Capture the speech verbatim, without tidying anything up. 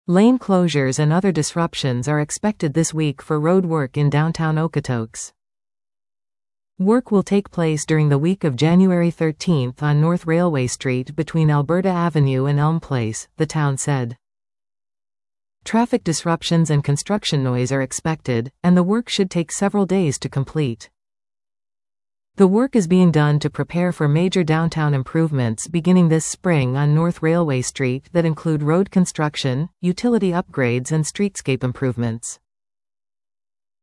Lane closures and other disruptions are expected this week for road work in downtown Okotoks. Work will take place during the week of January thirteenth on North Railway Street between Alberta Avenue and Elm Place, the town said. Traffic disruptions and construction noise are expected, and the work should take several days to complete. The work is being done to prepare for major downtown improvements beginning this spring on North Railway Street that include road construction, utility upgrades and streetscape improvements.